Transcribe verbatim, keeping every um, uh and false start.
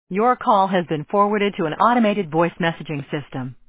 Your call has been forwarded to an automated voice messaging system.